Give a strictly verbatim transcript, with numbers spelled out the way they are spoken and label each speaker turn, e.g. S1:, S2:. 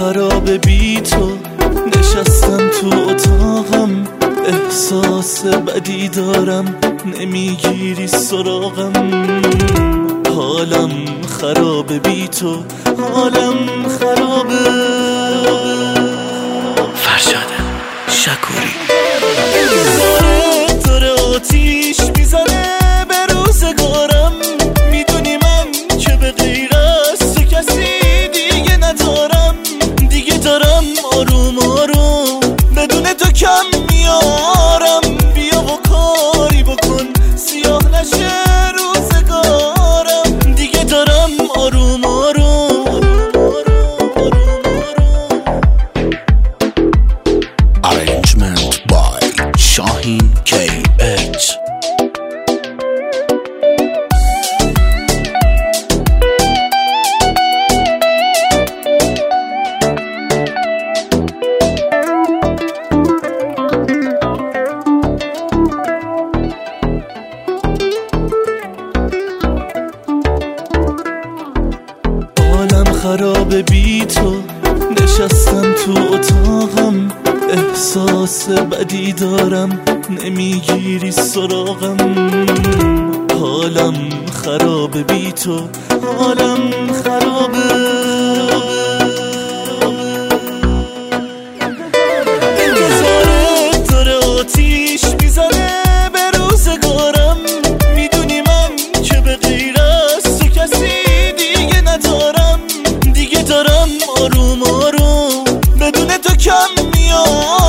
S1: خرابه بی تو، نشستم تو اتاقم احساس بدی دارم، نمیگیری سراغم. حالم خرابه بی تو، حالم خرابه.
S2: فرشاد شکوری
S1: داره داره آتیش میزنه به روزگارم، میدونی من که به غیر از تو کسی دیگه ندارم. دیگه دارم آروم آروم بدون تو کم میارم. بیا و کاری بکن سیاه نشه روزگارم. دیگه دارم آروم آروم
S2: Arrangement by Shahin کی اچ.
S1: خرابه بی تو، نشستم تو اتاقم احساس بدی دارم، نمیگیری سراغم. حالم خرابه بی تو، حالم خرابه. انتظارت داره آتیش میزنه به روزگارم، میدونی من که به غیر از تو کسی دیگه ندارم. دیگه دارم آروم آروم بدون تو کم میاد.